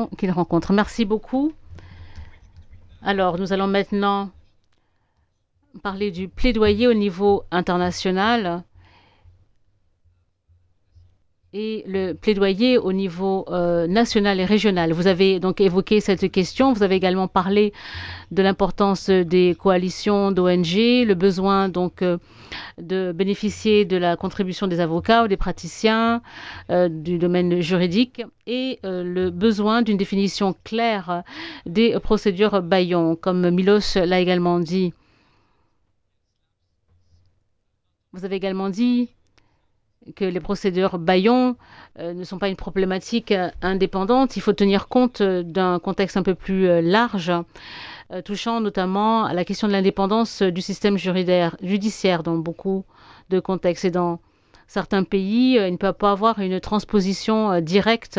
situations qu'ils rencontrent. Merci beaucoup. Alors, nous allons maintenant parler du plaidoyer au niveau international et le plaidoyer au niveau national et régional. Vous avez donc évoqué cette question. Vous avez également parlé de l'importance des coalitions d'ONG, le besoin donc de bénéficier de la contribution des avocats ou des praticiens du domaine juridique et le besoin d'une définition claire des procédures bâillons, comme Milos l'a également dit. Vous avez également dit que les procédures bâillons ne sont pas une problématique indépendante. Il faut tenir compte d'un contexte un peu plus large, touchant notamment à la question de l'indépendance du système judiciaire dans beaucoup de contextes. Et dans certains pays, il ne peut pas avoir une transposition directe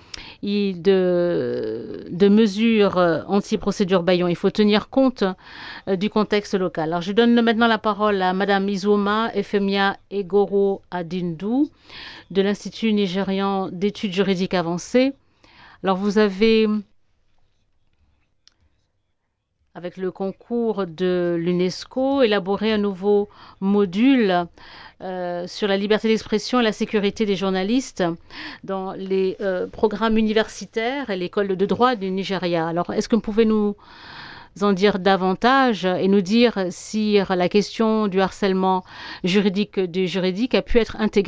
de mesures anti-procédure bâillons. Il faut tenir compte du contexte local. Alors, je donne maintenant la parole à Madame Izoma Efemia Egoro Adindou de l'Institut nigérian d'études juridiques avancées. Alors, vous avez, avec le concours de l'UNESCO, élaboré un nouveau module sur la liberté d'expression et la sécurité des journalistes dans les programmes universitaires et l'école de droit du Nigeria. Alors, est-ce que vous pouvez nous en dire davantage et nous dire si la question du harcèlement juridique a pu être intégrée